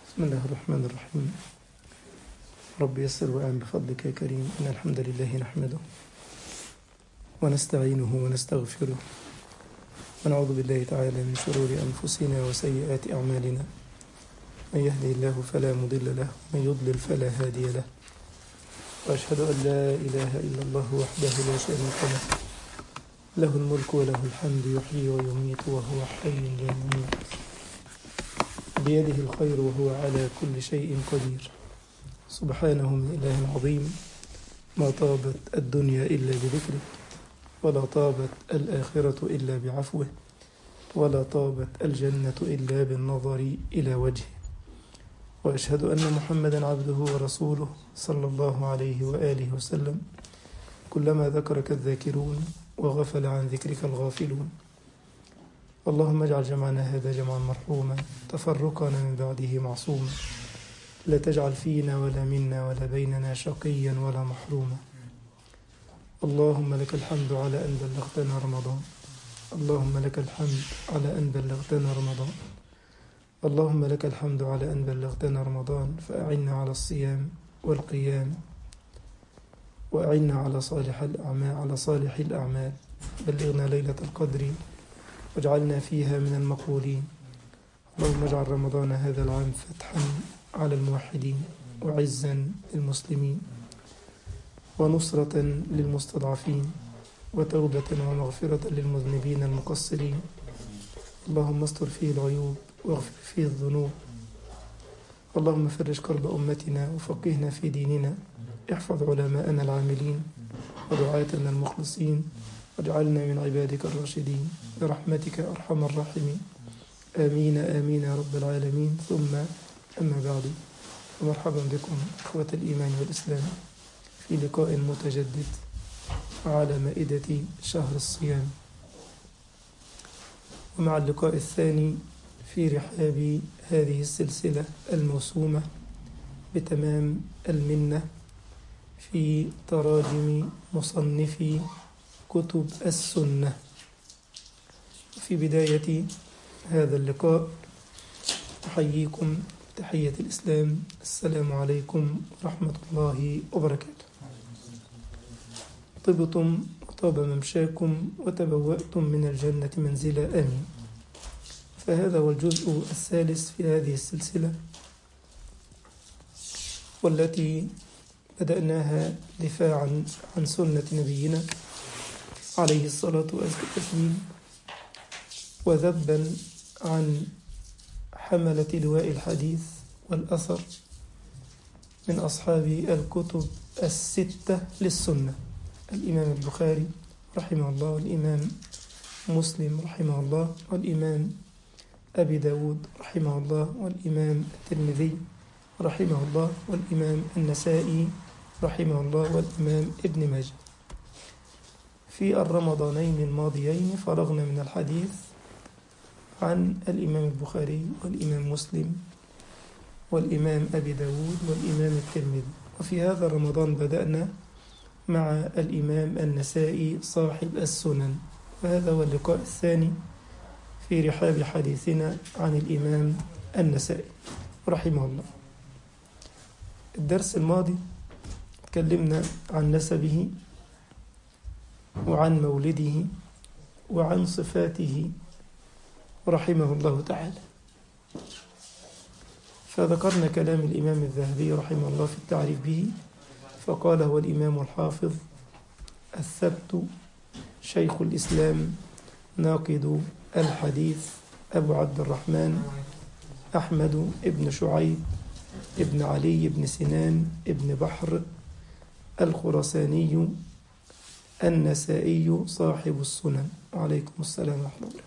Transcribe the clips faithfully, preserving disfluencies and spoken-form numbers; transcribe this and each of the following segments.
بسم الله الرحمن الرحيم. رب يسر وأعن بفضلك يا كريم. إن الحمد لله نحمده ونستعينه ونستغفره ونعوذ بالله تعالى من شرور أنفسنا وسيئات أعمالنا. من يهدي الله فلا مضل له ومن يضلل فلا هادي له، وأشهد أن لا إله إلا الله وحده لا شريك له، له الملك وله الحمد يحيي ويميت وهو حي لا يموت، بيده الخير وهو على كل شيء قدير. سبحانه من إله عظيم، ما طابت الدنيا إلا بذكره، ولا طابت الآخرة إلا بعفوه، ولا طابت الجنة إلا بالنظر إلى وجهه. وأشهد أن محمدا عبده ورسوله صلى الله عليه وآله وسلم. كلما ذكرك الذاكرون وغفل عن ذكرك الغافلون. اللهم اجعل جمعنا هذا جمعا مرحوما، تفرقنا من بعده معصوما، لا تجعل فينا ولا منا ولا بيننا شقيا ولا محروما. اللهم لك الحمد على أن بلغتنا رمضان، اللهم لك الحمد على أن بلغتنا رمضان، اللهم لك الحمد على أن بلغتنا رمضان. فأعنا على الصيام والقيام، وأعنا على صالح الأعمال على صالح الأعمال. بلغنا ليلة القدر واجعلنا فيها من المقبولين. اللهم اجعل رمضان هذا العام فتحا على الموحدين، وعزا للمسلمين، ونصرة للمستضعفين، وتوبة ومغفرة للمذنبين المقصرين. اللهم استر فيه العيوب واغفر فيه الذنوب. اللهم فرج كرب أمتنا وفقهنا في ديننا. احفظ علماءنا العاملين ودعاتنا المخلصين، واجعلنا من عبادك الراشدين برحمتك أرحم الراحمين. آمين آمين يا رب العالمين. ثم أما بعد، ومرحبا بكم إخوة الإيمان والإسلام في لقاء متجدد على مائدة شهر الصيام، ومع اللقاء الثاني في رحاب هذه السلسلة الموسومة بتمام المنة في تراجم مصنفي كتب السنة. في بداية هذا اللقاء أحييكم تحية الإسلام، السلام عليكم ورحمة الله وبركاته. طبتم وطاب ممشاكم وتبوأتم من الجنة منزلا، آمين. فهذا هو الجزء الثالث في هذه السلسلة، والتي بدأناها دفاعا عن سنة نبينا عليه الصلاة والسلام، وذبا عن حملة لواء الحديث والأثر من أصحاب الكتب الستة للسنة: الإمام البخاري رحمه الله، والإمام مسلم رحمه الله، والإمام أبي داود رحمه الله، والإمام الترمذي رحمه الله، والإمام النسائي رحمه الله، والإمام ابن ماجه. في الرمضانين الماضيين فرغنا من الحديث عن الإمام البخاري والإمام مسلم والإمام أبي داود والإمام الترمذي، وفي هذا رمضان بدأنا مع الإمام النسائي صاحب السنن، وهذا هو اللقاء الثاني في رحاب حديثنا عن الإمام النسائي رحمه الله. الدرس الماضي تكلمنا عن نسبه وعن مولده وعن صفاته رحمه الله تعالى، فذكرنا كلام الإمام الذهبي رحمه الله في التعريف به، فقال: هو الإمام الحافظ الثبت شيخ الإسلام ناقد الحديث أبو عبد الرحمن أحمد ابن شعيب ابن علي ابن سنان ابن بحر الخراساني النسائي صاحب السنن. عليكم السلام ورحمة الله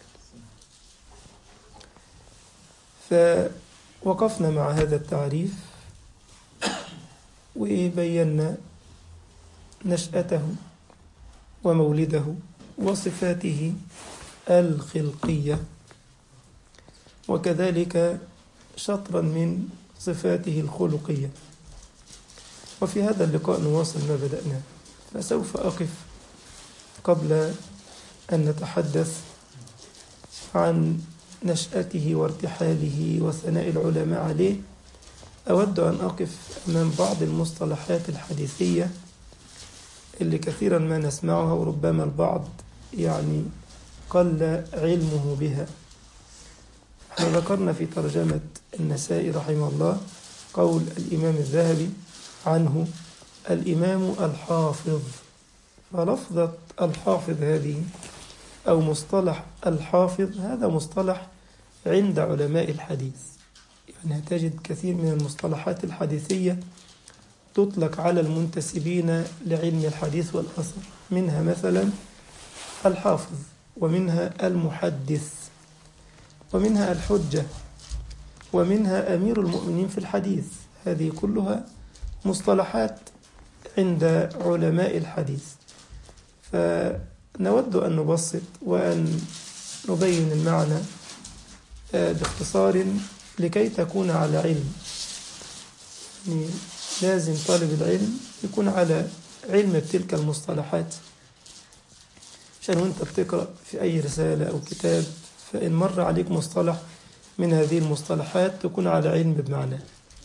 وبركاته. فوقفنا مع هذا التعريف وبينا نشأته ومولده وصفاته الخلقية، وكذلك شطرا من صفاته الخلقية. وفي هذا اللقاء نواصل ما بدأناه، فسوف أقف قبل أن نتحدث عن نشأته وارتحاله وثناء العلماء عليه أود أن أقف أمام بعض المصطلحات الحديثية اللي كثيرا ما نسمعها وربما البعض يعني قل علمه بها. احنا ذكرنا في ترجمة النسائي رحمه الله قول الإمام الذهبي عنه الإمام الحافظ، فلفظة الحافظ هذه أو مصطلح الحافظ هذا مصطلح عند علماء الحديث. يعني تجد كثير من المصطلحات الحديثية تطلق على المنتسبين لعلم الحديث والأثر، منها مثلا الحافظ، ومنها المحدث، ومنها الحجة، ومنها أمير المؤمنين في الحديث. هذه كلها مصطلحات عند علماء الحديث. فنود أن نبسط وأن نبين المعنى باختصار لكي تكون على علم. يعني لازم طالب العلم يكون على علم بتلك المصطلحات، عشان وانت بتقرأ في أي رسالة أو كتاب فإن مر عليك مصطلح من هذه المصطلحات تكون على علم بمعناه.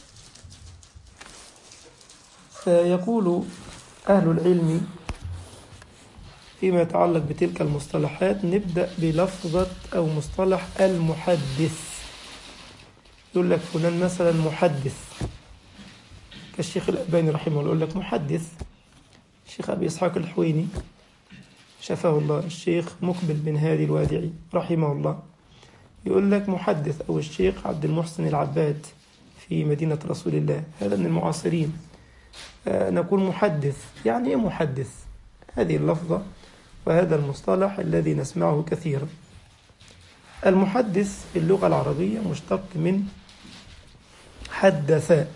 فيقول أهل العلم فيما يتعلق بتلك المصطلحات، نبدأ بلفظة أو مصطلح المحدث. يقول لك فلان مثلا محدث، كالشيخ الألباني رحمه الله يقول لك محدث، الشيخ أبي إسحاق الحويني شفاه الله، الشيخ مقبل بن هادي الوادعي رحمه الله يقول لك محدث، أو الشيخ عبد المحسن العباد في مدينة رسول الله، هذا من المعاصرين. نقول محدث، يعني إيه محدث؟ هذه اللفظة وهذا المصطلح الذي نسمعه كثيرا. المحدث في اللغة العربية مشتق من حدث،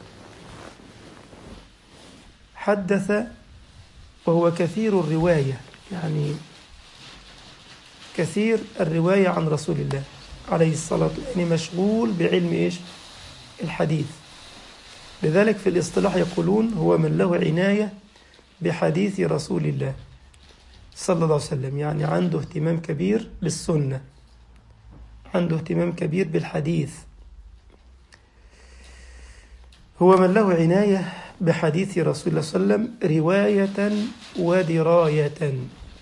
حدث وهو كثير الرواية، يعني كثير الرواية عن رسول الله عليه الصلاة والسلام، يعني مشغول بعلم إيش؟ الحديث. لذلك في الاصطلاح يقولون هو من له عناية بحديث رسول الله صلى الله عليه وسلم، يعني عنده اهتمام كبير بالسنة، عنده اهتمام كبير بالحديث. هو من له عناية بحديث رسول الله صلى الله عليه وسلم رواية ودراية.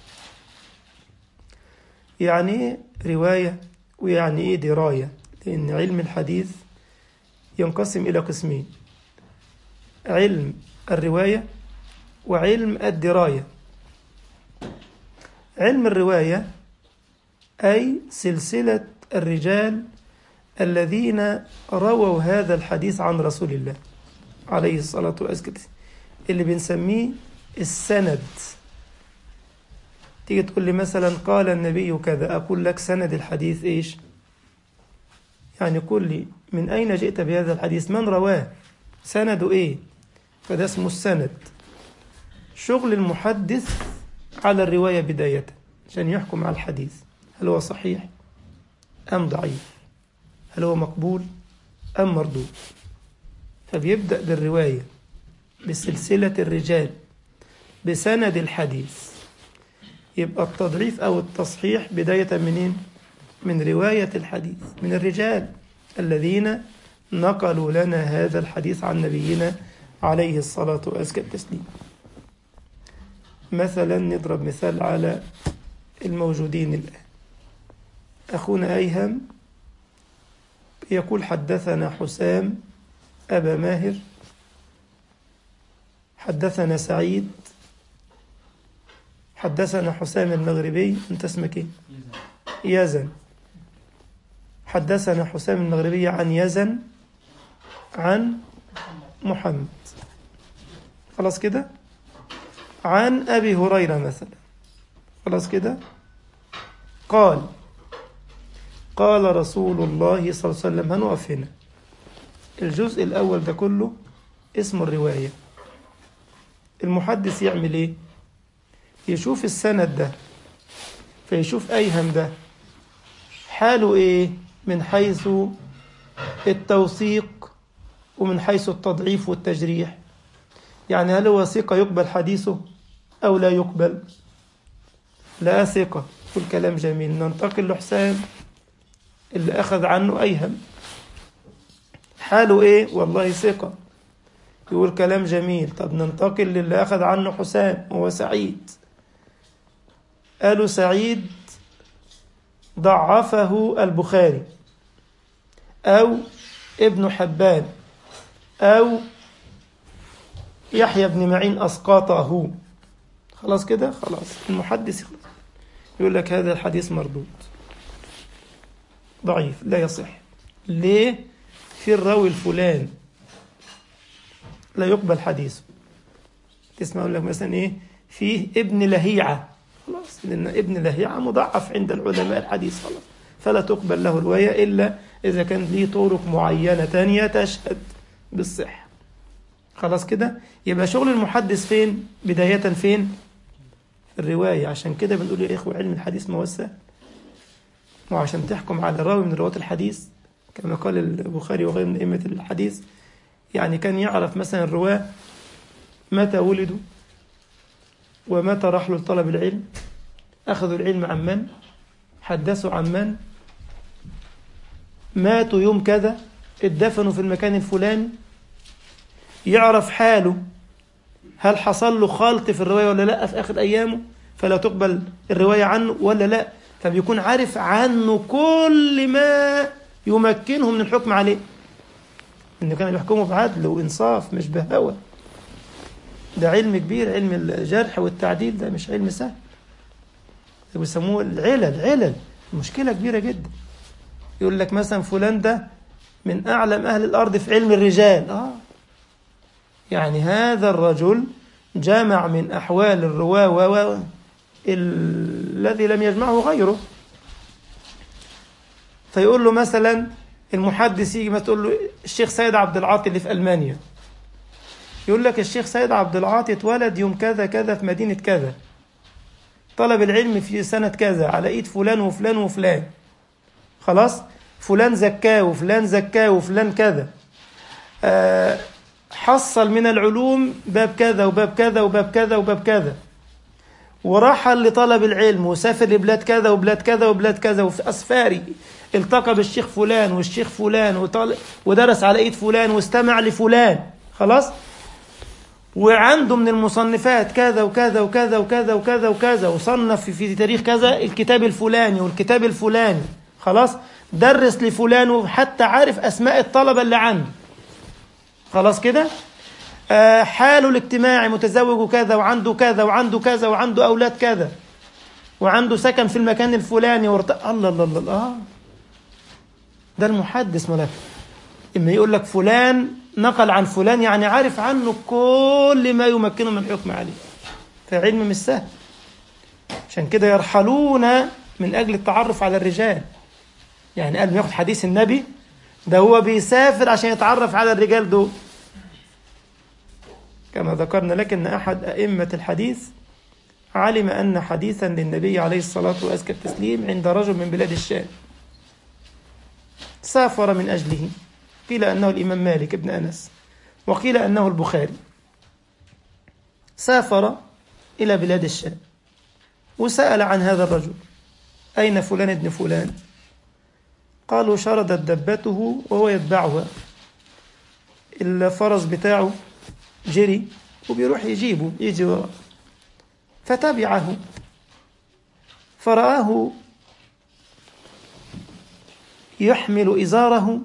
يعني إيه رواية ويعني إيه دراية؟ لأن علم الحديث ينقسم إلى قسمين: علم الرواية وعلم الدراية. علم الرواية أي سلسلة الرجال الذين رووا هذا الحديث عن رسول الله عليه الصلاة والسلام، اللي بنسميه السند. تيجي تقول لي مثلا قال النبي كذا، أقول لك سند الحديث إيش؟ يعني قل لي من أين جئت بهذا الحديث؟ من رواه؟ سنده إيه؟ فده اسمه السند. شغل المحدث على الرواية بداية عشان يحكم على الحديث، هل هو صحيح أم ضعيف، هل هو مقبول أم مردود. فبيبدأ بالرواية، بسلسلة الرجال، بسند الحديث. يبقى التضعيف أو التصحيح بداية منين؟ من رواية الحديث، من الرجال الذين نقلوا لنا هذا الحديث عن نبينا عليه الصلاة والتسليم. مثلا نضرب مثال على الموجودين الآن. أخونا أيهم يقول حدثنا حسام أبا ماهر، حدثنا سعيد، حدثنا حسام المغربي، أنت اسمك إيه؟ يزن. حدثنا حسام المغربي عن يزن عن محمد، خلاص كده. عن أبي هريرة مثلا، خلاص كده. قال قال رسول الله صلى الله عليه وسلم. هنقف هنا. الجزء الأول ده كله اسمه الرواية. المحدث يعمل إيه؟ يشوف السند ده، فيشوف أيهم ده حاله إيه من حيث التوثيق ومن حيث التضعيف والتجريح. يعني هل هو ثقة يقبل حديثه أو لا يقبل؟ لا ثقة، كل كلام جميل. ننتقل لحسام اللي أخذ عنه أيهم، حاله إيه؟ والله ثقة، يقول كلام جميل. طب ننتقل للي أخذ عنه حسام هو سعيد. قالوا سعيد ضعفه البخاري أو ابن حبان أو يحيى بن معين أسقطه. خلاص كده، خلاص المحدث يقول لك هذا الحديث مردود ضعيف لا يصح. ليه؟ في الراوي الفلان لا يقبل حديثه. تسمع يقول لك مثلا إيه؟ فيه ابن لهيعة، خلاص لأن ابن لهيعة مضعف عند العلماء الحديث، خلاص فلا تقبل له رواية إلا إذا كان ليه طرق معينة تانية تشهد بالصحة. خلاص كده، يبقى شغل المحدث فين؟ بداية فين؟ الرواية. عشان كده بنقول يا إخوة علم الحديث موسع، وعشان تحكم على راوي من رواة الحديث كما قال البخاري وغيره من أئمة الحديث، يعني كان يعرف مثلا الرواة متى ولدوا ومتى رحلوا لطلب العلم، أخذوا العلم عن من، حدثوا عن من، ماتوا يوم كذا، اتدفنوا في المكان الفلاني، يعرف حاله هل حصل له خلط في الرواية ولا لا في آخر أيامه فلا تقبل الرواية عنه ولا لا. فبيكون عارف عنه كل ما يمكنه من الحكم عليه، إنه كان يحكمه بعدل وإنصاف مش بهوى. ده علم كبير، علم الجرح والتعديل ده مش علم سهل، بيسموه العلل. علل مشكلة كبيرة جدا. يقول لك مثلا فلان ده من أعلم أهل الأرض في علم الرجال، آه يعني هذا الرجل جمع من أحوال الرواة و الذي لم يجمعه غيره. فيقول له مثلا المحدث يجي ما تقول له الشيخ سيد عبد العاطي اللي في ألمانيا، يقول لك الشيخ سيد عبد العاطي اتولد يوم كذا كذا في مدينة كذا، طلب العلم في سنة كذا على ايد فلان وفلان وفلان، خلاص فلان زكاه وفلان زكاه وفلان كذا، أه حصل من العلوم باب كذا وباب كذا وباب كذا وباب كذا، ورحل لطلب العلم وسافر لبلاد كذا وبلاد كذا وبلاد كذا، وفي أسفاري التقى بالشيخ فلان والشيخ فلان ودرس على ايد فلان واستمع لفلان، خلاص وعنده من المصنفات كذا وكذا وكذا وكذا وكذا وكذا، وصنف في, في تاريخ كذا الكتاب الفلاني والكتاب الفلاني، خلاص درس لفلان وحتى عارف أسماء الطلبة اللي عنده، خلاص كده. آه حاله الاجتماعي متزوج كذا وعنده كذا وعنده كذا وعنده أولاد كذا وعنده سكن في المكان الفلاني ورت... الله الله الله آه ده المحدث ملاك. إما يقول لك فلان نقل عن فلان يعني عارف عنه كل ما يمكنه من الحكم عليه، فعلم مش سهل. عشان كده يرحلون من أجل التعرف على الرجال، يعني قبل ما ياخد حديث النبي ده هو بيسافر عشان يتعرف على الرجال دول. كما ذكرنا لك أن أحد أئمة الحديث علم أن حديثا للنبي عليه الصلاة وأزكى التسليم عند رجل من بلاد الشام، سافر من أجله، قيل أنه الإمام مالك ابن أنس وقيل أنه البخاري. سافر إلى بلاد الشام وسأل عن هذا الرجل، أين فلان ابن فلان؟ قالوا شردت دبته وهو يتبعها، الفرس بتاعه جري وبيروح يجيبه يجي وراه، فتبعه فرآه يحمل إزاره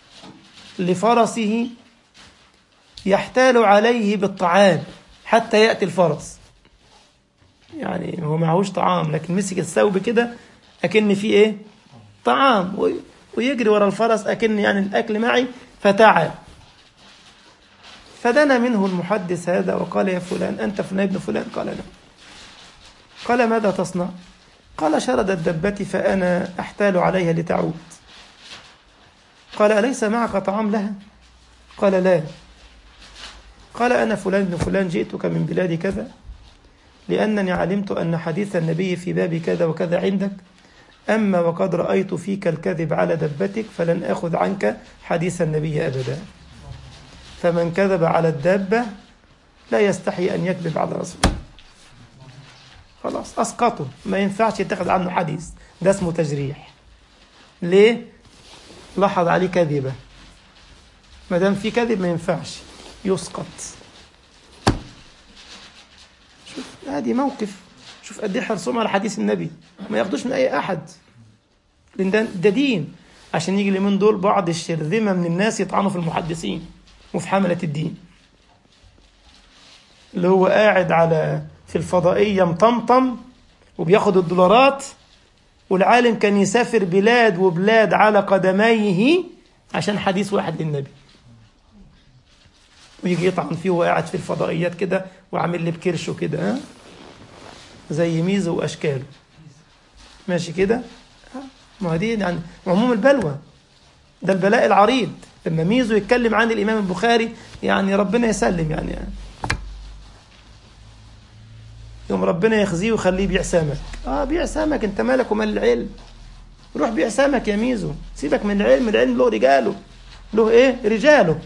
لفرسه يحتال عليه بالطعام حتى يأتي الفرس، يعني هو معهوش طعام لكن مسك الثوب كده أكن فيه إيه طعام ويجري وراء الفرس أكن يعني الأكل معي فتعال. فدنا منه المحدث هذا وقال يا فلان أنت فلان ابن فلان؟ قال نعم. قال ماذا تصنع؟ قال شردت دبتي فأنا أحتال عليها لتعود. قال أليس معك طعام لها؟ قال لا. قال أنا فلان ابن فلان جئتك من بلاد كذا لأنني علمت أن حديث النبي في باب كذا وكذا عندك، أما وقد رأيت فيك الكذب على دبتك فلن أخذ عنك حديث النبي أبدا، فمن كذب على الدابة لا يستحي أن يكذب على رسوله. خلاص أسقطه، ما ينفعش يتخذ عنه حديث، ده اسمه تجريح. ليه؟ لاحظ عليه كذبة، ما دام في كذب ما ينفعش، يسقط. شوف هذه موقف، شوف قد ايه حرصهم على حديث النبي، ما ياخدوش من اي احد، لان ده, ده دين. عشان يجي اليومين دول بعض الشرذمه من الناس يطعنوا في المحدثين وفي حمله الدين، اللي هو قاعد على في الفضائيه مطمطم وبياخد الدولارات، والعالم كان يسافر بلاد وبلاد على قدميه عشان حديث واحد للنبي، ويجي يطعن فيه وهو قاعد في الفضائيات كده وعامل لي بكرشه كده، ها زي ميزه واشكاله ماشي كده. ما هو دي يعني عموم البلوى، ده البلاء العريض. لما ميزه يتكلم عن الامام البخاري يعني ربنا يسلم يعني, يعني. يوم ربنا يخزيه ويخليه يبيع سمك. اه بيع سمك، انت مالك ومال العلم؟ روح بيع سمك يا ميزو، سيبك من العلم، العلم له رجاله، له ايه رجاله.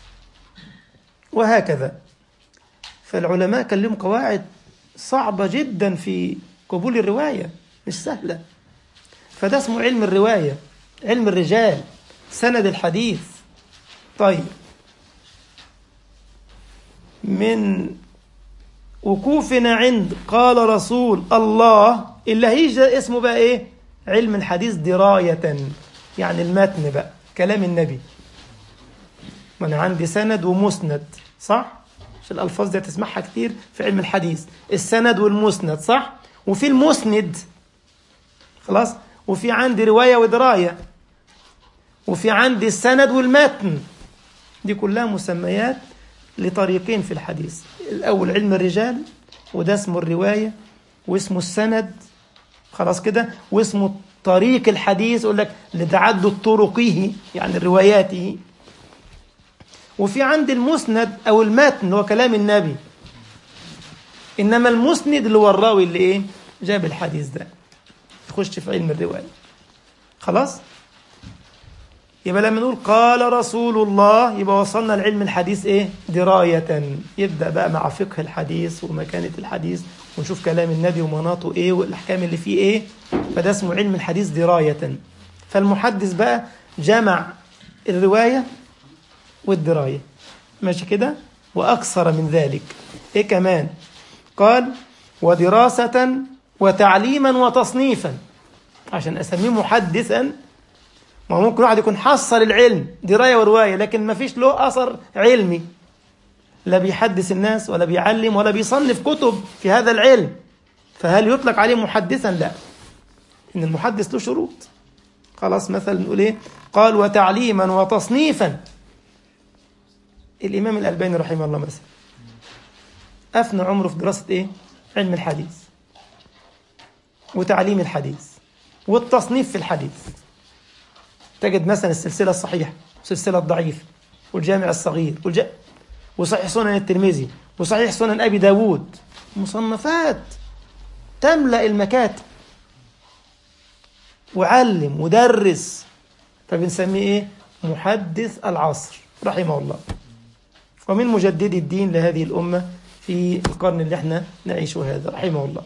وهكذا. فالعلماء كان لهم قواعد صعبة جدا في قبول الرواية، مش سهلة. فده اسمه علم الرواية، علم الرجال، سند الحديث. طيب، من وقوفنا عند قال رسول الله اللي هيجي اسمه بقى ايه؟ علم الحديث دراية، يعني المتن بقى كلام النبي. ما انا عندي سند ومسند، صح؟ عشان الالفاظ دي تسمعها كتير في علم الحديث، السند والمسند، صح؟ وفي المسند، خلاص؟ وفي عندي رواية ودراية، وفي عندي السند والمتن. دي كلها مسميات لطريقين في الحديث. الأول علم الرجال، وده اسمه الرواية، واسمه السند، خلاص كده، واسمه طريق الحديث، يقول لك لتعدد طرقه يعني رواياته. وفي عند المسند أو المتن اللي هو كلام النبي، إنما المسند اللي هو الراوي اللي إيه؟ جاب الحديث ده، يخش في علم الرواية. خلاص؟ يبقى لما نقول قال رسول الله يبقى وصلنا لعلم الحديث ايه؟ دراية. يبدأ بقى مع فقه الحديث ومكانة الحديث، ونشوف كلام النبي ومناطه ايه والأحكام اللي فيه ايه. فده اسمه علم الحديث دراية. فالمحدث بقى جمع الرواية والدراية، ماشي كده؟ وأكثر من ذلك. ايه كمان؟ قال ودراسة وتعليما وتصنيفا. عشان أسميه محدثا، ما ممكن واحد يكون حصل العلم دراية ورواية لكن ما فيش له أثر علمي، لا بيحدث الناس ولا بيعلم ولا بيصنف كتب في هذا العلم، فهل يطلق عليه محدثا؟ لا، إن المحدث له شروط. خلاص، مثلا نقول إيه؟ قال وتعليما وتصنيفا. الإمام الألباني رحمه الله مثلا أفنى عمره في دراسة إيه؟ علم الحديث وتعليم الحديث والتصنيف في الحديث. تجد مثلا السلسلة الصحيحة والسلسلة الضعيفة والجامع الصغير والج... وصحيح سنن الترمذي وصحيح سنن أبي داود، مصنفات تملأ المكاتب، وعلم ودرس. فبنسميه إيه؟ محدث العصر رحمه الله، ومن مجددي الدين لهذه الأمة في القرن اللي احنا نعيشه هذا رحمه الله.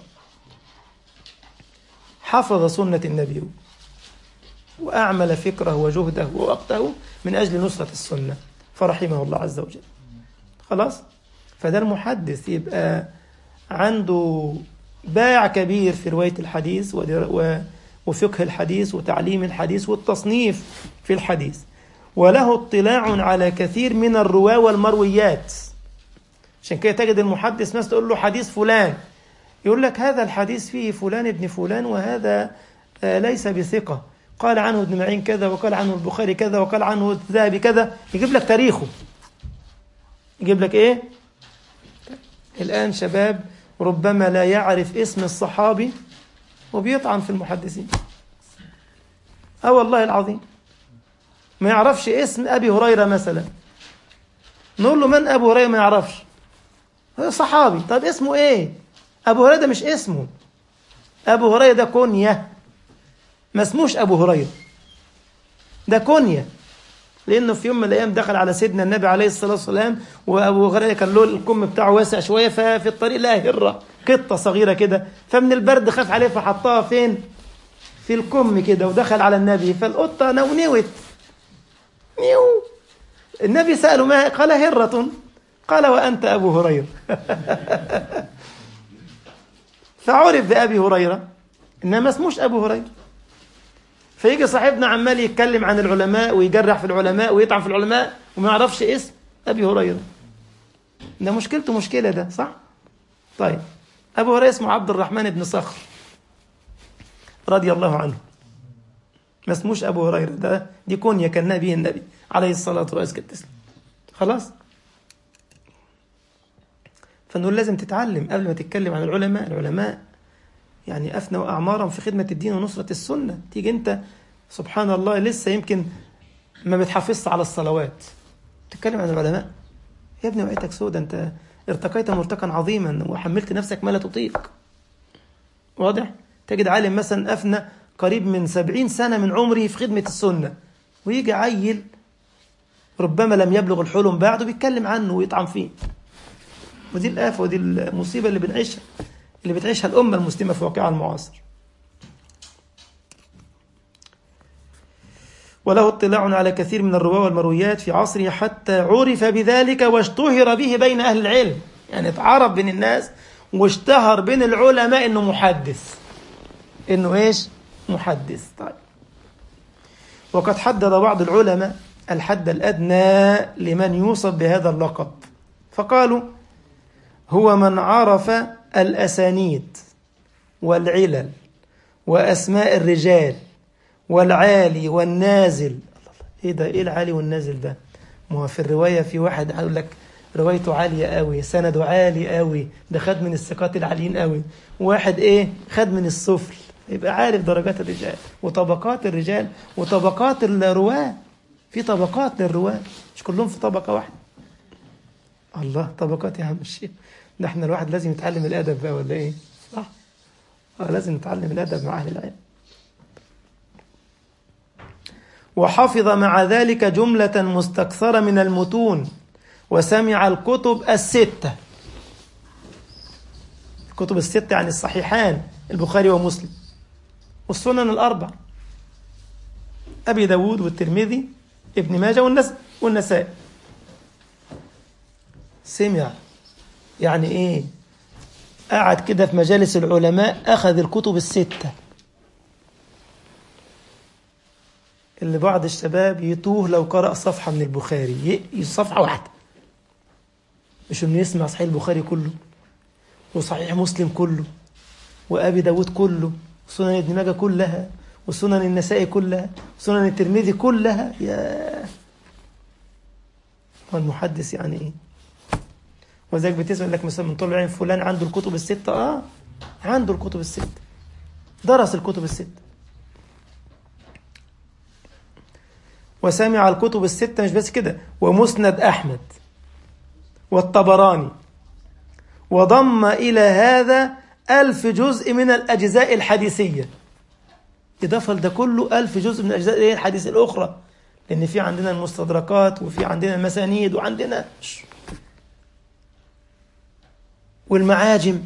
حفظ سنة النبي وأعمل فكره وجهده ووقته من أجل نصرة السنة، فرحمه الله عز وجل. خلاص؟ فده المحدث يبقى عنده باع كبير في رواية الحديث وفقه الحديث وتعليم الحديث والتصنيف في الحديث، وله اطلاع على كثير من الرواة والمرويات. عشان كده تجد المحدث ناس تقول له حديث فلان، يقول لك هذا الحديث فيه فلان ابن فلان وهذا ليس بثقة، قال عنه ابن معين كذا، وقال عنه البخاري كذا، وقال عنه الذهبي كذا، يجيب لك تاريخه، يجيب لك ايه. الآن شباب ربما لا يعرف اسم الصحابي وبيطعن في المحدثين. اه والله العظيم ما يعرفش اسم أبي هريرة مثلا، نقول له من أبو هريرة؟ ما يعرفش، هذا صحابي. طب اسمه ايه؟ أبو هريرة ده مش اسمه، أبو هريرة ده كنية، ما اسموش أبو هريرة، ده كنية، لأنه في يوم من الأيام دخل على سيدنا النبي عليه الصلاة والسلام، وأبو هريرة كان له الكم بتاعه واسع شوية، ففي الطريق لقى هرة قطة صغيرة كده، فمن البرد خاف عليه فحطها فين؟ في الكم كده، ودخل على النبي، فالقطة نونوت نيو، النبي سأله ما قال هرة، قال وأنت أبو هريرة. فعرف بأبي هريرة إنما اسموش أبو هريرة. فيجي صاحبنا عمال يتكلم عن العلماء ويجرح في العلماء ويطعن في العلماء وما يعرفش اسم أبي هريرة. ده مشكلته مشكلة ده، صح؟ طيب أبو هريرة اسمه عبد الرحمن بن صخر رضي الله عنه، ما اسموش أبو هريرة، ده دي كونيا كان نبي النبي عليه الصلاة والسلام. خلاص. فنقول لازم تتعلم قبل ما تتكلم عن العلماء. العلماء يعني أفنوا أعمارهم في خدمة الدين ونصرة السنة. تيجي أنت سبحان الله لسه يمكن ما بتحافظش على الصلوات تتكلم عن العلماء؟ يا ابني وعيتك سودة، أنت ارتقيت مرتقا عظيما وحملت نفسك ما لا تطيق. واضح؟ تجد عالم مثلا أفنى قريب من سبعين سنة من عمره في خدمة السنة، ويجي عيل ربما لم يبلغ الحلم بعده بيتكلم عنه ويطعن فيه. ودي الآفة ودي المصيبة اللي بنعيشها، اللي بتعيشها الأمة المسلمة في واقعها المعاصر. وله اطلاع على كثير من الرواة والمرويات في عصره حتى عرف بذلك واشتهر به بين أهل العلم. يعني اتعرف بين الناس واشتهر بين العلماء إنه محدث، إنه إيش؟ محدث. طيب. وقد حدد بعض العلماء الحد الأدنى لمن يوصف بهذا اللقب، فقالوا هو من عرف الأسانيد والعلل وأسماء الرجال والعالي والنازل. إيه ده؟ إيه العالي والنازل ده؟ ما هو في الرواية في واحد هقول لك روايته عالية قوي، سنده عالي قوي، ده خد من الثقات العاليين قوي. واحد إيه؟ خد من السفل. يبقى عارف درجات الرجال وطبقات الرجال وطبقات الرواة. في طبقات للرواة، مش كلهم في طبقة واحدة. الله، طبقات يا عم الشيخ، ده احنا الواحد لازم يتعلم الأدب بقى ولا إيه؟ صح؟ آه لازم نتعلم الأدب مع أهل العلم. وحفظ مع ذلك جملة مستكثرة من المتون، وسمع الكتب الستة. الكتب الستة يعني الصحيحان البخاري ومسلم، والسنن الأربع أبي داود والترمذي ابن ماجه والنس والنسائي. سمع يعني إيه؟ قعد كده في مجالس العلماء أخذ الكتب الستة اللي بعض الشباب يتوه لو قرأ صفحة من البخاري، صفحة واحدة، مش إنه يسمع صحيح البخاري كله وصحيح مسلم كله وأبي داود كله وسنن ابن ماجه كلها وسنن النسائي كلها وسنن الترمذي كلها. يا هو المحدث يعني إيه؟ وذلك بتسمع لك مثلا من طول العين فلان عنده الكتب الستة. آه عنده الكتب الستة، درس الكتب الستة. وسمع الكتب الستة مش بس كده، ومسند أحمد والطبراني، وضم إلى هذا ألف جزء من الأجزاء الحديثية. إضافة لده كله ألف جزء من الأجزاء الحديثية الأخرى، لأن في عندنا المستدركات وفي عندنا المسانيد وعندنا والمعاجم.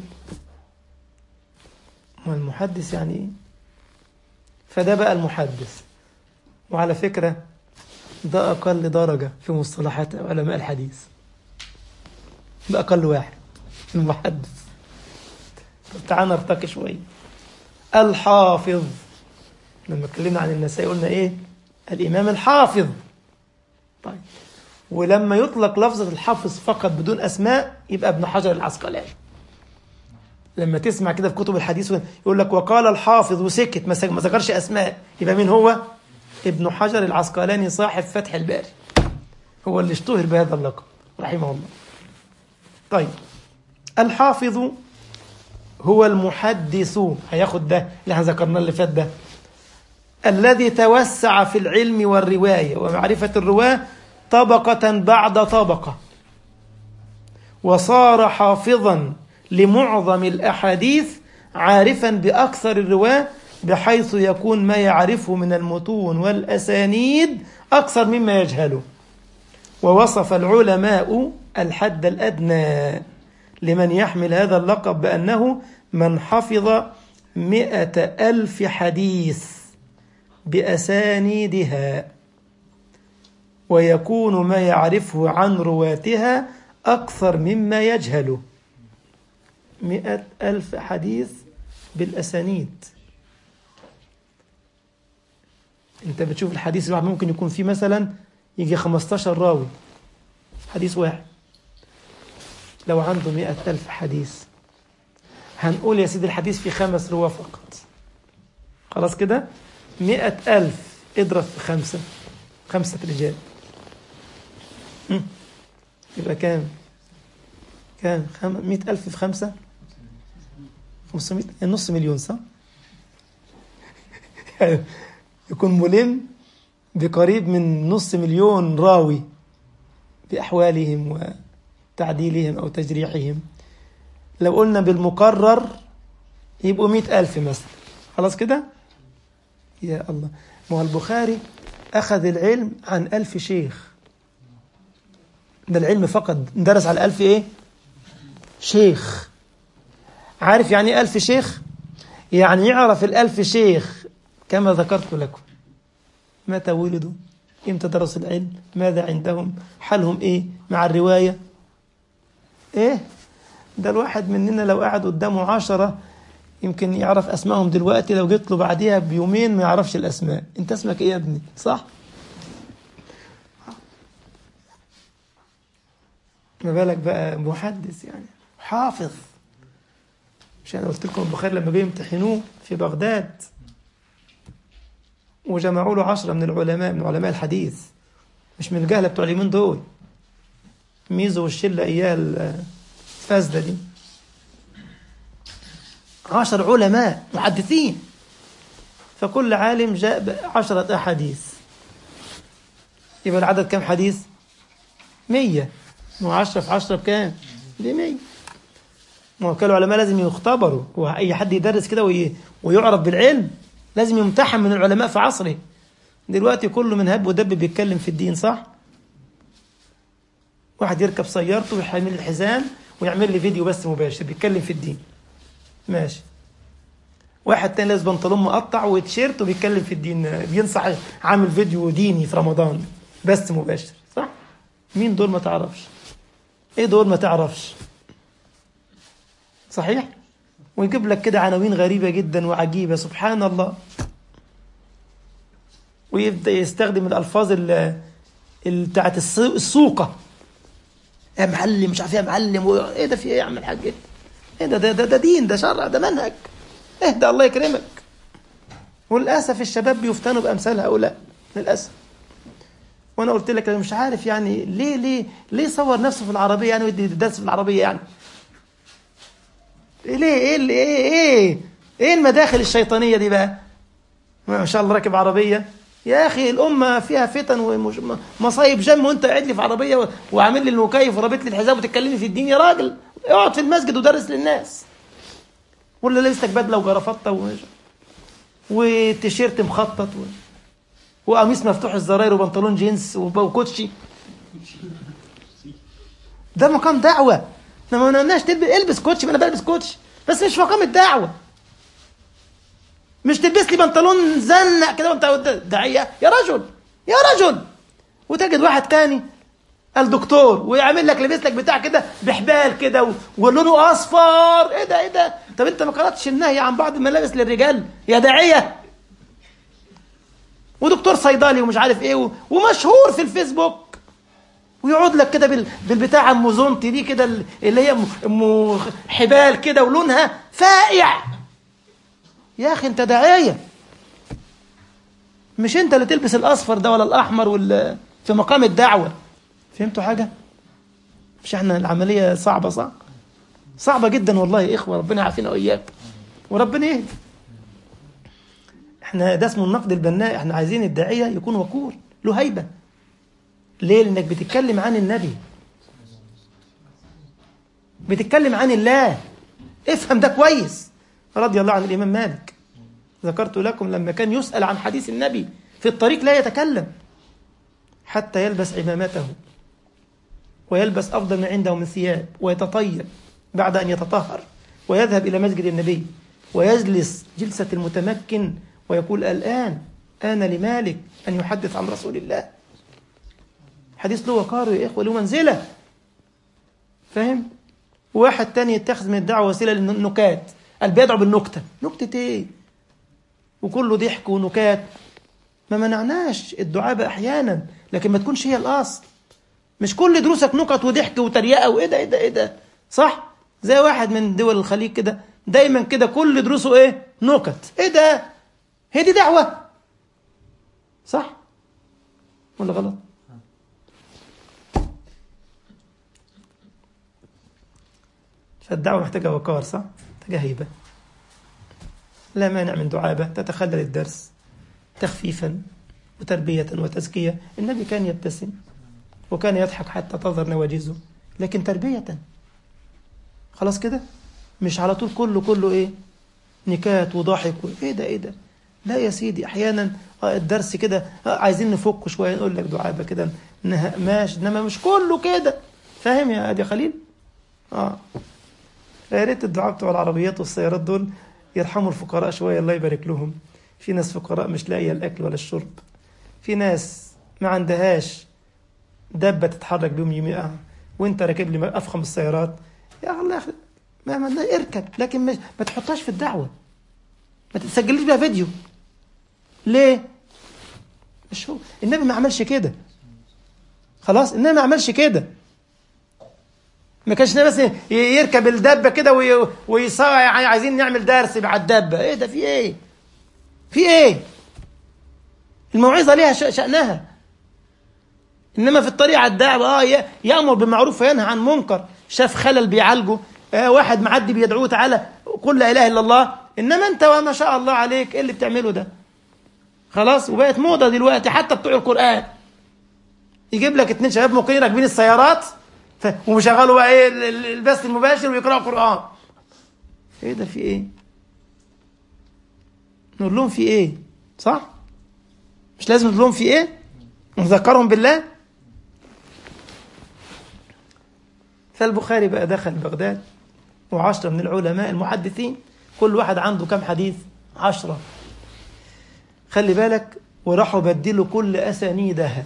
والمحدث يعني إيه؟ فده بقى المحدث. وعلى فكرة ده أقل درجة في مصطلحات علماء الحديث، ده أقل واحد المحدث. تعال نرتقي شوية. الحافظ، لما اتكلمنا عن النسائي قلنا إيه؟ الإمام الحافظ. طيب، ولما يطلق لفظة الحافظ فقط بدون أسماء يبقى ابن حجر العسقلاني. لما تسمع كده في كتب الحديث يقول لك وقال الحافظ وسكت ما ذكرش أسماء، يبقى مين هو؟ ابن حجر العسقلاني صاحب فتح الباري، هو اللي اشتهر بهذا اللقب رحمه الله. طيب، الحافظ هو المحدث، هياخد ده اللي احنا ذكرناه اللي فات ده، الذي توسع في العلم والرواية ومعرفة الرواة طبقة بعد طبقة، وصار حافظا لمعظم الأحاديث عارفا بأكثر الرواة، بحيث يكون ما يعرفه من المتون والأسانيد أكثر مما يجهله. ووصف العلماء الحد الأدنى لمن يحمل هذا اللقب بأنه من حفظ مئة ألف حديث بأسانيدها. ويكون ما يعرفه عن رواتها أكثر مما يجهله. مئة ألف حديث بالأسانيد. أنت بتشوف الحديث الواحد ممكن يكون فيه مثلا يجي خمستاشر راوي حديث واحد. لو عنده مئة ألف حديث هنقول يا سيدي الحديث في خمس رواة فقط، خلاص كده مئة ألف اضرب في خمسة، خمسة رجال يبقى كام؟ كام؟ مئة ألف في خمسة خمسمائة، نص مليون صح؟ يعني يكون ملم بقريب من نص مليون راوي بأحوالهم وتعديلهم أو تجريحهم. لو قلنا بالمقرر يبقوا مئة ألف مثلا، خلاص كده؟ يا الله، ما هو البخاري أخذ العلم عن ألف شيخ. ده العلم فقط درس على ألف إيه؟ شيخ. عارف يعني إيه ألف شيخ؟ يعني يعرف الألف شيخ كما ذكرت لكم، متى ولدوا، إمتى درسوا العلم، ماذا عندهم، حالهم إيه مع الرواية. إيه ده الواحد مننا لو قعد قدامه عشرة يمكن يعرف أسمائهم دلوقتي، لو جيت له بعديها بيومين ما يعرفش الأسماء. أنت اسمك إيه يا ابني؟ صح؟ ما بالك بقى محدث يعني حافظ. مش أنا قلت لكم البخاري لما جاي يمتحنوه في بغداد وجمعوا له عشرة من العلماء، من علماء الحديث، مش من الجهلة بتوع اليومين دول، ميزو والشلة إياه الفاسدة دي، عشر علماء محدثين، فكل عالم جاء بعشرة أحاديث، يبقى العدد كم حديث؟ مية. وعشرة في عشرة بكام؟ بمية. ما هو كل العلماء لازم يختبروا، وأي حد يدرس كده وي... ويعرف بالعلم لازم يمتحن من العلماء في عصره. دلوقتي كله من هب ودب بيتكلم في الدين، صح؟ واحد يركب سيارته ويحمل الحزام ويعمل لي فيديو بس مباشر بيتكلم في الدين، ماشي. واحد تاني لابس بنطلون مقطع وتيشيرت وبيتكلم في الدين، بينصح، عامل فيديو ديني في رمضان بس مباشر، صح؟ مين دول؟ ما تعرفش. ايه دول؟ ما تعرفش، صحيح؟ ويجيب لك كده عناوين غريبة جدا وعجيبة، سبحان الله، ويبدأ يستخدم الألفاظ اللي بتاعت السوقة، يا معلم مش عارف يا معلم، ايه ده؟ في ايه يا عم الحاج؟ ايه ده؟ ده ده, ده دين، ده شرع، ده منهج، اهدى الله يكرمك. وللأسف الشباب بيفتنوا بأمثال هؤلاء للأسف. وانا قلت لك انا مش عارف يعني ليه ليه ليه صور نفسه في العربية يعني ويدي درس في العربية يعني ليه؟ ايه ايه ايه ايه, إيه المداخل الشيطانية دي بقى؟ ما شاء الله راكب عربية، يا أخي الأمة فيها فتن ومصايب جم، وأنت قاعد لي في عربية وعامل لي المكيف ورابط لي الحزام وتتكلمي في الدين. يا راجل اقعد في المسجد ودرس للناس، ولا لابسك بدلة وجرافطة وتيشيرت مخطط و... وقميص مفتوح الزراير وبنطلون جينز وكوتشي. ده مقام دعوة، احنا ما قلناش تلبس، البس كوتشي، ما انا بلبس كوتشي، بس مش مقام الدعوة. مش تلبس لي بنطلون زنق كده وانت داعية يا رجل، يا رجل. وتجد واحد تاني الدكتور ويعمل لك لبس لك بتاع كده بحبال كده ولونه اصفر. ايه ده؟ ايه ده؟ طب انت ما قراتش النهي عن بعض الملابس للرجال يا داعية؟ ودكتور صيدلي ومش عارف ايه ومشهور في الفيسبوك، ويقعد لك كده بالبتاع ام زونتي دي كده اللي هي ام حبال كده ولونها فاقع. يا اخي انت داعية، مش انت اللي تلبس الاصفر ده ولا الاحمر ولا في مقام الدعوة. فهمتوا حاجة؟ مش احنا العملية صعبة، صح؟ صعبة جدا والله يا اخوة، ربنا يعافينا واياك وربنا يهدي. احنا ده اسمه النقد البناء. احنا عايزين الداعية يكون وقور، له هيبة. ليه؟ لانك بتتكلم عن النبي، بتتكلم عن الله. افهم ده كويس. رضي الله عن الامام مالك، ذكرت لكم لما كان يسأل عن حديث النبي في الطريق لا يتكلم حتى يلبس عمامته ويلبس أفضل ما عنده من ثياب ويتطيب بعد أن يتطهر ويذهب إلى مسجد النبي ويجلس جلسة المتمكن ويقول الآن آن لمالك أن يحدث عن رسول الله. حديث له وقار يا إخوة، له منزلة. فاهم؟ واحد تاني يتخذ من الدعوة وسيلة للنكات، قال بيدعو بالنكتة. نكتة إيه؟ وكله ضحك ونكات. ما منعناش الدعابة أحيانا، لكن ما تكونش هي الأصل. مش كل دروسك نكت وضحك وتريقة وإيه ده إيه ده إيه ده، صح؟ زي واحد من دول الخليج كده دايما كده كل دروسه إيه؟ نكت. إيه ده؟ هي دي دعوة؟ صح ولا غلط؟ فالدعوة محتاجة وقار، صح؟ محتاجة هيبة. لا مانع من دعابة تتخلل الدرس تخفيفا وتربية وتزكية. النبي كان يبتسم وكان يضحك حتى تظهر نواجذه، لكن تربية. خلاص كده، مش على طول كله كله ايه؟ نكات وضحك ايه ده ايه ده. لا يا سيدي، احيانا الدرس كده عايزين نفك شوية، نقول لك دعابة كده ماشي، انما مش كله كده. فاهم يا ادي خليل؟ اه يا ريت الدعاء بتوع العربيات والسيارات دول يرحموا الفقراء شوية، الله يبارك لهم. في ناس فقراء مش لاقية الأكل ولا الشرب، في ناس ما عندهاش دبة تتحرك بيهم يميقها، وانت راكب لي أفخم السيارات. يا الله ما ما اركب، لكن ما, ما تحطهاش في الدعوة، ما تسجلش بيها فيديو. ليه؟ مش هو النبي ما عملش كده. خلاص النبي ما عملش كده. ما كانش بس يركب الدبة كده ويصار يعني عايزين نعمل درس على الدبة. ايه ده؟ في ايه؟ في ايه؟ الموعظة ليها شأنها. انما في الطريق على الدعوة اه يأمر بالمعروف وينهى عن منكر. شاف خلل بيعالجه، آه واحد معدي بيدعوه تعالى قل لا اله الا الله. انما انت وما شاء الله عليك ايه اللي بتعمله ده؟ خلاص. وبقت موضة دلوقتي حتى بتوع القرآن، يجيب لك اتنين شباب ممكن راكبين السيارات ف... ومشغلوا بقى ايه البث المباشر ويقرأوا قرآن. ايه ده؟ في ايه؟ نقول لهم في ايه؟ صح؟ مش لازم نقول لهم في ايه؟ نذكرهم بالله. فالبخاري بقى دخل بغداد وعشرة من العلماء المحدثين كل واحد عنده كم حديث؟ عشرة. خلي بالك، وراحوا بدلوا كل أسانيدها.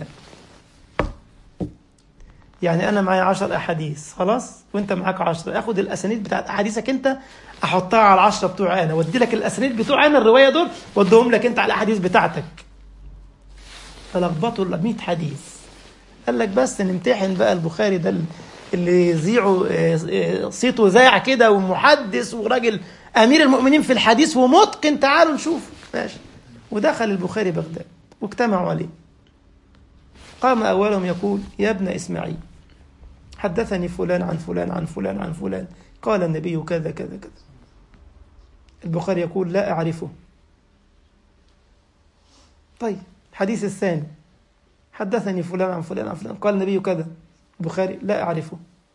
يعني أنا معي عشر أحاديث خلاص، وأنت معاك عشرة، أخذ الأسانيد بتاعت أحاديثك أنت أحطها على العشرة بتوعي أنا، وأدي لك الأسانيد بتوعي أنا الرواية دول وأديهم لك أنت على الأحاديث بتاعتك. فلخبطوا ال مئة حديث. قال لك بس نمتحن بقى البخاري ده اللي يذيعه صيته ذاع كده ومحدث وراجل أمير المؤمنين في الحديث ومتقن، تعالوا نشوف. ماشي. ودخل البخاري بغداد واجتمعوا عليه. قام أولهم يقول: يا ابن إسماعيل، حدثني فلان عن فلان عن فلان عن فلان قال النبي كذا كذا كذا. البخاري يقول: لا أعرفه. طيب الحديث الثاني: حدثني فلان عن فلان عن فلان قال النبي كذا. البخاري: لا أعرفه.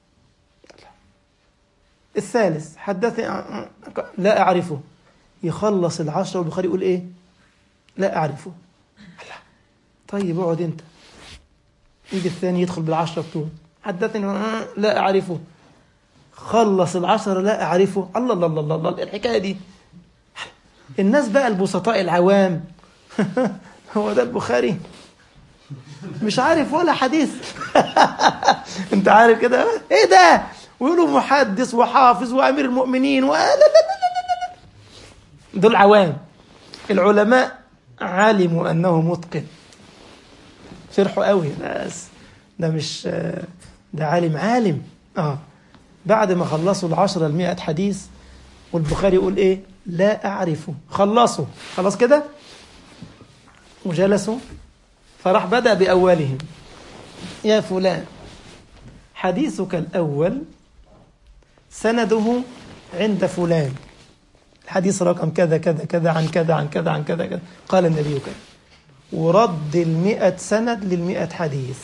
الثالث: حدثني، لا أعرفه. يخلص العشرة والبخاري يقول إيه؟ لا أعرفه. طيب اقعد أنت. يجي الثاني يدخل بالعشرة بتوعه: حدثني، لا أعرفه. خلص العشرة: لا أعرفه. الله الله الله الله الحكاية دي. الناس بقى البسطاء العوام هو ده البخاري مش عارف ولا حديث انت عارف كده ايه ده؟ ويقولوا محدث وحافظ وامير المؤمنين و... لا لا لا لا. دول عوام. العلماء علموا انه متقن، فرحوا قوي. بس ده مش ده عالم عالم. اه بعد ما خلصوا العشرة المئة حديث والبخاري يقول ايه؟ لا اعرفه. خلصوا خلاص كده وجلسوا، فراح بدأ بأولهم: يا فلان، حديثك الأول سنده عند فلان، الحديث رقم كذا كذا كذا عن كذا عن كذا عن كذا كذا قال النبي كذا. ورد المئة سند للمئة حديث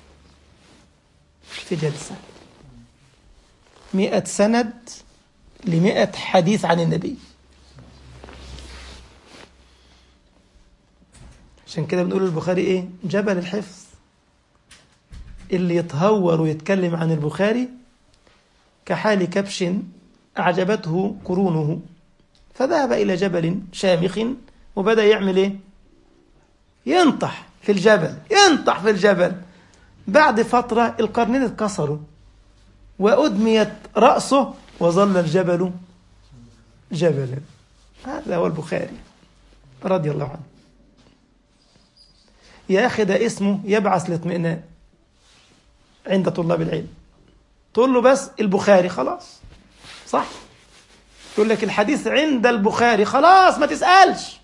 في جلسة. مئة سند لمئة حديث عن النبي. عشان كده بنقول البخاري ايه؟ جبل الحفظ. اللي يتهور ويتكلم عن البخاري كحال كبش أعجبته قرونه فذهب إلى جبل شامخ وبدأ يعمل ايه؟ ينطح في الجبل، ينطح في الجبل. بعد فترة القرنين اتكسروا وأدميت رأسه وظل الجبل جبلا. هذا هو البخاري رضي الله عنه. يا أخي ده اسمه يبعث الاطمئنان عند طلاب العلم. تقول له بس البخاري خلاص، صح؟ يقول لك الحديث عند البخاري خلاص ما تسألش،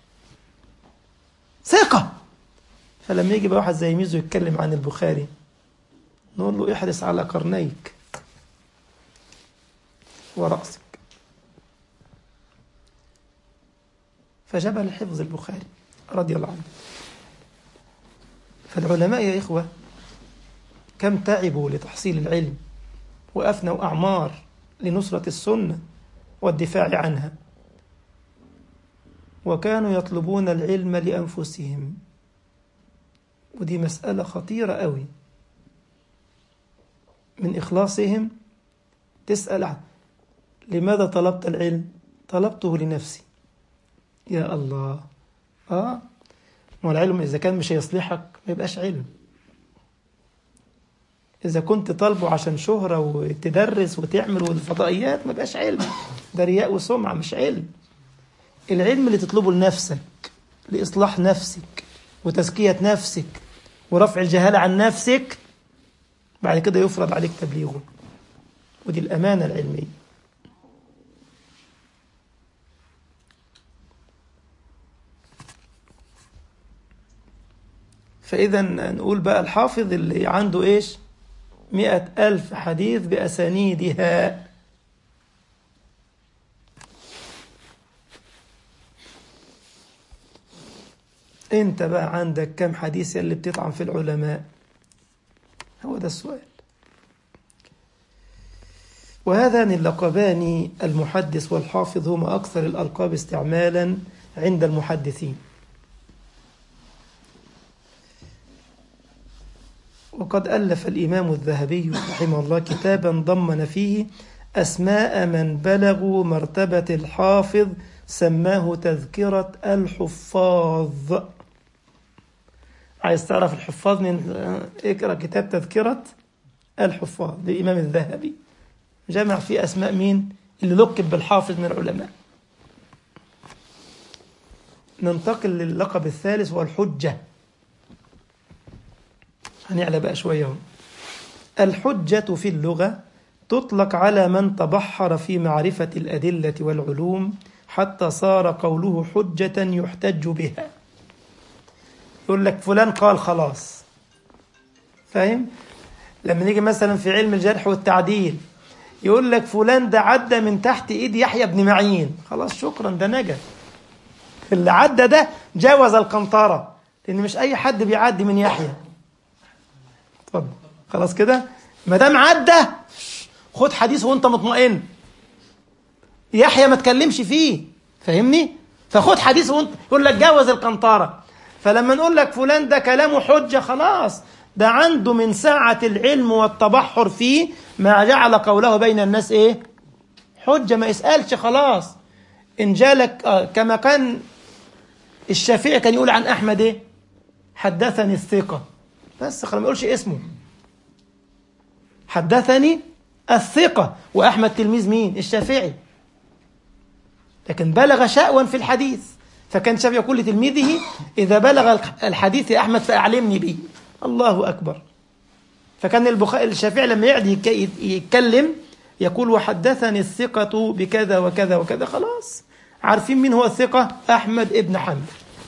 ثقة. فلما يجي بقى واحد زي ميزو يتكلم عن البخاري نقول له احرص على قرنيك ورأسك. فجبل حفظ البخاري رضي الله عنه. فالعلماء يا إخوة كم تعبوا لتحصيل العلم وأفنوا أعمار لنصرة السنة والدفاع عنها، وكانوا يطلبون العلم لأنفسهم. ودي مسألة خطيرة قوي. من إخلاصهم تسأل عنه لماذا طلبت العلم؟ طلبته لنفسي. يا الله، آه والعلم إذا كان مش هيصلحك ما يبقاش علم. إذا كنت طالبه عشان شهرة وتدرس وتعمل والفضائيات ما يبقاش علم، ده رياء وسمعة مش علم. العلم اللي تطلبه لنفسك لإصلاح نفسك وتزكية نفسك ورفع الجهالة عن نفسك، بعد كده يفرض عليك تبليغه. ودي الأمانة العلمية. فإذا نقول بقى الحافظ اللي عنده إيش؟ مئة ألف حديث بأسانيدها. أنت بقى عندك كم حديث اللي بتطعن في العلماء؟ هو ده السؤال. وهذان اللقبان المحدث والحافظ هما أكثر الألقاب استعمالا عند المحدثين. وقد ألف الإمام الذهبي رحمه الله كتابا ضمن فيه أسماء من بلغوا مرتبة الحافظ، سماه تذكرة الحفاظ. عايز تعرف الحفاظ؟ من اقرأ كتاب تذكرة الحفاظ للإمام الذهبي، جمع فيه أسماء مين اللي لقب بالحافظ من العلماء. ننتقل للقب الثالث والحجة. هنعلى بقى شوية. الحجة في اللغة تطلق على من تبحر في معرفة الأدلة والعلوم حتى صار قوله حجة يحتج بها. يقول لك فلان قال خلاص، فاهم؟ لما نيجي مثلا في علم الجرح والتعديل يقول لك فلان ده عدى من تحت ايد يحيى بن معين، خلاص شكرا ده نجا. اللي عدى ده جاوز القنطرة، لأن مش أي حد بيعدي من يحيى. اتفضل خلاص كده، ما دام عدى خد حديث وانت مطمئن. يحيى ما تكلمش فيه، فاهمني؟ فخد حديث وانت يقول لك جاوز القنطرة. فلما نقول لك فلان ده كلامه حجة، خلاص ده عنده من ساعة العلم والتبحر فيه ما جعل قوله بين الناس ايه؟ حجة. ما يسألش خلاص. إن جالك آه كما كان الشافعي كان يقول عن أحمد ايه؟ حدثني الثقة، بس خلاص ما يقولش اسمه، حدثني الثقة. وأحمد تلميذ مين؟ الشافعي، لكن بلغ شأوا في الحديث، فكان الشافعي يقول لتلميذه إذا بلغ الحديث يا أحمد فأعلمني به. الله أكبر. فكان البخاري الشافعي لما يقعد يتكلم يقول وحدثني الثقة بكذا وكذا وكذا، خلاص عارفين مين هو الثقة؟ أحمد ابن حنبل.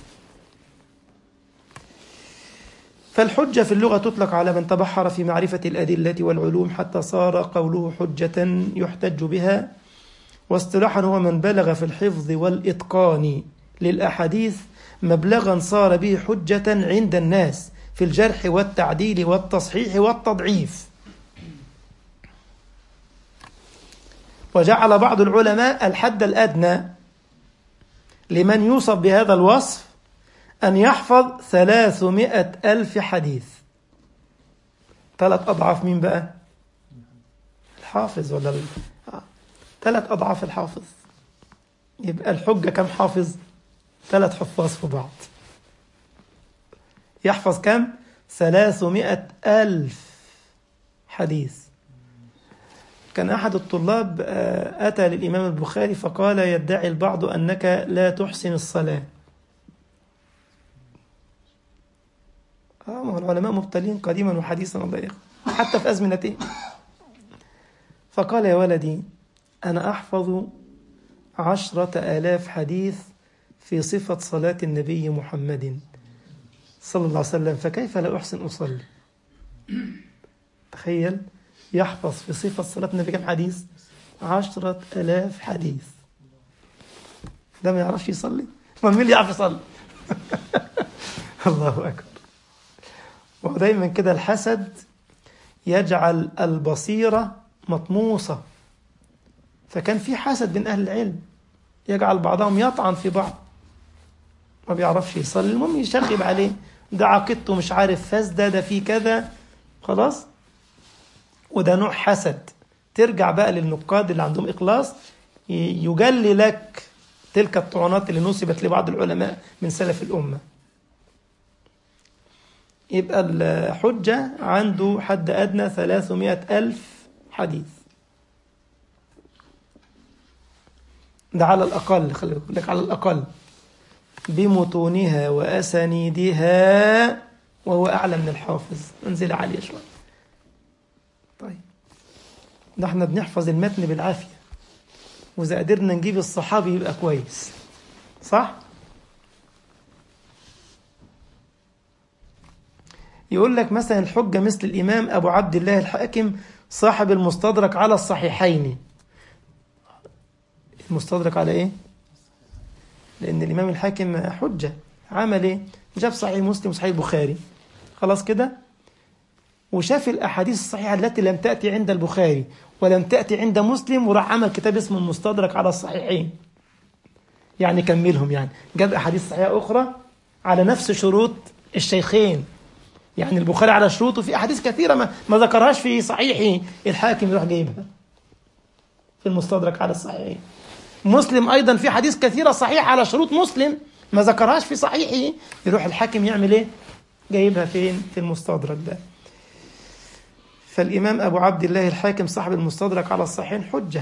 فالحجة في اللغة تطلق على من تبحر في معرفة الأدلة والعلوم حتى صار قوله حجة يحتج بها. واصطلاحا هو من بلغ في الحفظ والإتقان للأحاديث مبلغا صار به حجة عند الناس في الجرح والتعديل والتصحيح والتضعيف. وجعل بعض العلماء الحد الأدنى لمن يوصف بهذا الوصف أن يحفظ ثلاثمائة ألف حديث. ثلاث أضعاف مين بقى؟ الحافظ ولا ال... آه. ثلاث أضعاف الحافظ. يبقى الحجة كم حافظ؟ ثلاث حفاظ في بعض. يحفظ كم؟ ثلاثمائة ألف. حديث. كان أحد الطلاب أتى للإمام البخاري فقال: يدعي البعض أنك لا تحسن الصلاة. آه العلماء مبتلين قديما وحديثا الله يخ حتى في أزمنتين. فقال: يا ولدي أنا أحفظ عشرة آلاف حديث في صفة صلاة النبي محمد صلى الله عليه وسلم، فكيف لا أحسن أصلي؟ تخيل يحفظ في صفة صلاة النبي كم حديث؟ عشرة آلاف حديث. ده ما يعرفش يصلي؟ ما مين اللي يعرف يصلي؟ الله أكبر. ودايما كده الحسد يجعل البصيرة مطموسة. فكان في حسد بين أهل العلم يجعل بعضهم يطعن في بعض، ما بيعرفش يصلي، المهم يشغب عليه، ده عقيدته مش عارف فاسدة، ده في كذا، خلاص. وده نوع حسد. ترجع بقى للنقاد اللي عندهم إخلاص يجلي لك تلك الطعنات اللي نسبت لبعض العلماء من سلف الأمة. يبقى الحجة عنده حد أدنى ثلاثمائة ألف حديث، ده على الأقل، خلي بالك على الأقل، بمتونها وأسانيدها، وهو أعلى من الحافظ، منزلة عالية شوية. طيب ده احنا بنحفظ المتن بالعافية، وإذا قدرنا نجيب الصحابي يبقى كويس، صح؟ يقول لك مثلا الحجة مثل الإمام أبو عبد الله الحاكم صاحب المستدرك على الصحيحين. المستدرك على إيه؟ لأن الإمام الحاكم حجة، عمل إيه؟ جاب صحيح مسلم وصحيح البخاري، خلاص كده، وشاف الأحاديث الصحيحة التي لم تأتي عند البخاري ولم تأتي عند مسلم، وراح عمل كتاب اسمه المستدرك على الصحيحين. يعني كملهم، يعني جاب أحاديث صحيحة أخرى على نفس شروط الشيخين. يعني البخاري على شروطه في أحاديث كثيرة ما, ما ذكرهاش في صحيحه، الحاكم يروح جايبها في المستدرك على الصحيحين. مسلم أيضا في حديث كثيرة صحيحة على شروط مسلم ما ذكرهاش في صحيحه، يروح الحاكم يعمل إيه؟ جايبها فين؟ في المستدرك ده. فالإمام أبو عبد الله الحاكم صاحب المستدرك على الصحيحين حجة.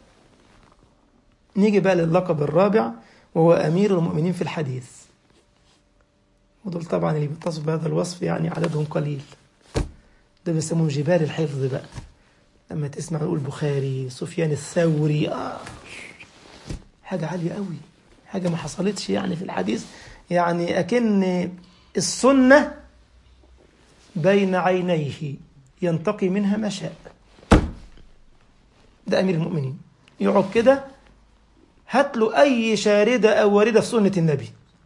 نيجي بقى للقب الرابع، وهو أمير المؤمنين في الحديث. ودول طبعا اللي بيتصف بهذا الوصف يعني عددهم قليل، ده بيسموهم جبال الحفظ بقى. لما تسمع نقول البخاري، سفيان الثوري، آه حاجة عالية قوي، حاجة ما حصلتش يعني في الحديث، يعني أكن السنة بين عينيه ينتقي منها ما شاء. ده أمير المؤمنين، يقعد كده هات له أي شاردة أو واردة في سنة النبي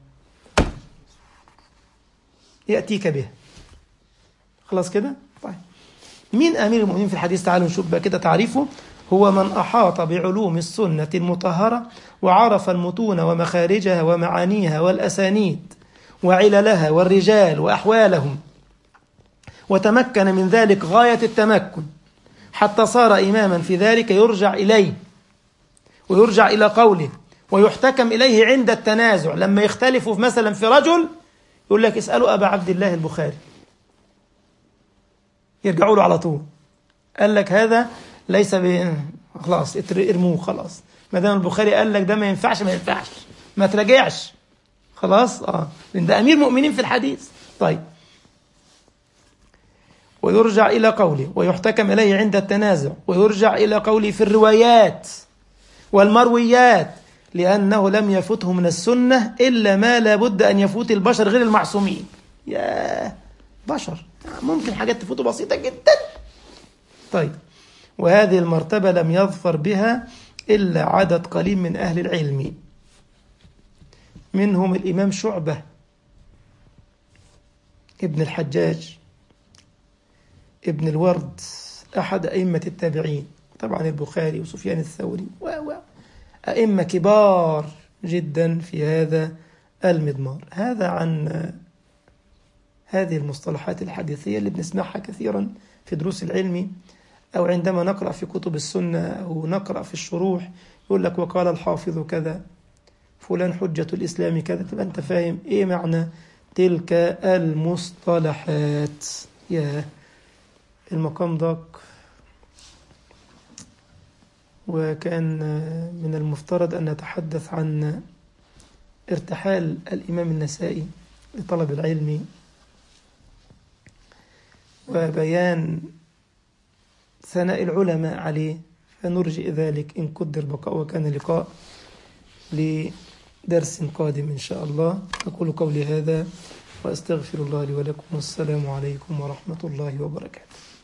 يأتيك بها، خلاص كده. طيب مين أمير المؤمنين في الحديث؟ تعالوا نشوف بقى كده تعريفه. هو من أحاط بعلوم السنة المطهرة وعرف المتون ومخارجها ومعانيها والأسانيد وعللها والرجال وأحوالهم، وتمكن من ذلك غاية التمكن، حتى صار إماما في ذلك يرجع إليه ويرجع إلى قوله ويحتكم إليه عند التنازع. لما يختلفوا مثلا في رجل يقول لك اسألوا أبا عبد الله البخاري، يرجعوا له على طول. قال لك هذا ليس ب... خلاص ارموه، خلاص ما دام البخاري قال لك ده ما ينفعش ما ينفعش، ما تراجعش، خلاص. اه لأن ده أمير مؤمنين في الحديث. طيب ويرجع إلى قوله ويحتكم إليه عند التنازع، ويرجع إلى قوله في الروايات والمرويات، لأنه لم يفته من السنة إلا ما لا بد أن يفوت البشر غير المعصومين. يا بشر ممكن حاجات تفوته بسيطة جدا. طيب وهذه المرتبة لم يظفر بها إلا عدد قليل من أهل العلم، منهم الإمام شعبة ابن الحجاج ابن الورد أحد أئمة التابعين، طبعا البخاري وسفيان الثوري و أئمة كبار جدا في هذا المضمار. هذا عن هذه المصطلحات الحديثية اللي بنسمعها كثيرا في دروس العلم، أو عندما نقرأ في كتب السنة أو نقرأ في الشروح يقول لك وقال الحافظ كذا، فلان حجة الإسلام كذا. تبقى أنت فاهم إيه معنى تلك المصطلحات. يا المقام ضاق، وكان من المفترض أن نتحدث عن ارتحال الإمام النسائي لطلب العلم وبيان ثناء العلماء عليه، فنرجئ ذلك إن قدر بقاء وكان لقاء لدرس قادم إن شاء الله. أقول قولي هذا وأستغفر الله لي ولكم، والسلام عليكم ورحمة الله وبركاته.